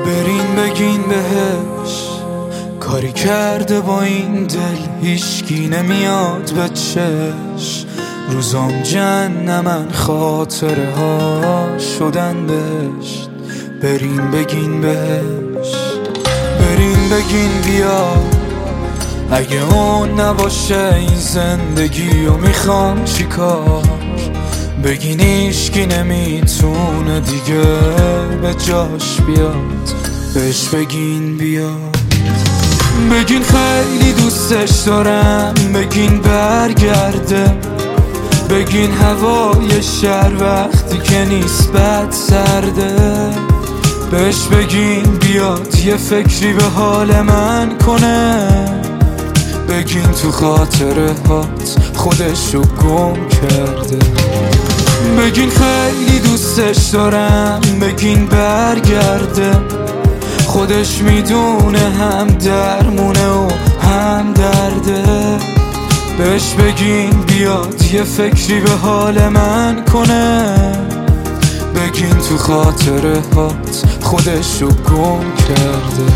برین بگین بهش کاری کرده با این دل هیچکی نمیاد به چش. روزام جهنمن خاطره ها شدن بهشت. برین بگین بهش، برین بگین بیا، اگه اون نباشه این زندگی رو میخوام چیکار. بگین ایشکی نمیتونه دیگه به جاش بیاد، بهش بگین بیاد. بگین خیلی دوستش دارم، بگین برگرده. بگین هوای شهر وقتی که نیست بد سرده. بهش بگین بیاد یه فکری به حال من کنه. بگین تو خاطره هات خودشو گم کرده. بگین خیلی دوستش دارم، بگین برگرده. خودش میدونه هم درمونه و هم درده. بهش بگین بیاد یه فکری به حال من کنه. بگین تو خاطره هات خودشو گم کرده.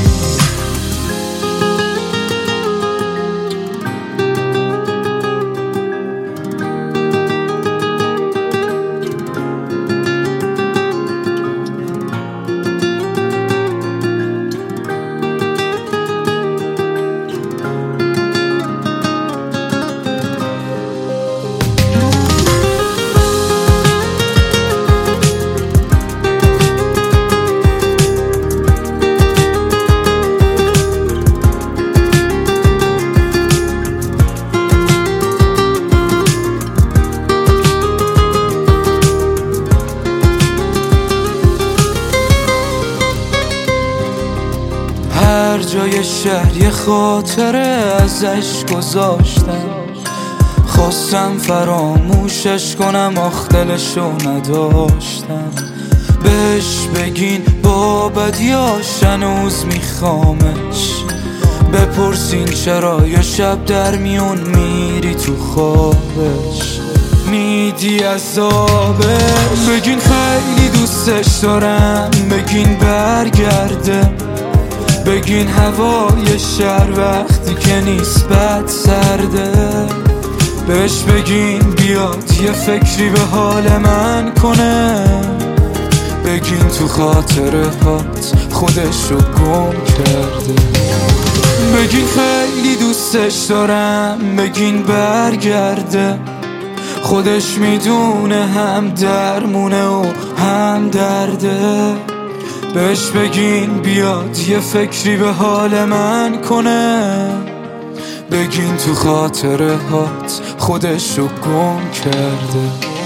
هر جای شهر یه خاطره ازش گذاشتم. خواستم فراموشش کنم آخ دلشو نداشتم. بهش بگین با بدیاش هنوز میخوامش. بپرسین چرا یه شب در میون میری تو خوابش، میدی عذابش. بگین خیلی دوستش دارم، بگین برگرده. بگین هوای شهر وقتی که نیست بد سرده. بهش بگین بیاد یه فکری به حال من کنه. بگین تو خاطره هات خودشو گم کرده. بگین خیلی دوستش دارم، بگین برگرده. خودش میدونه هم درمونه و هم درده. بهش بگین بیاد یه فکری به حال من کنه. بگین تو خاطره هات خودشو گم کرده.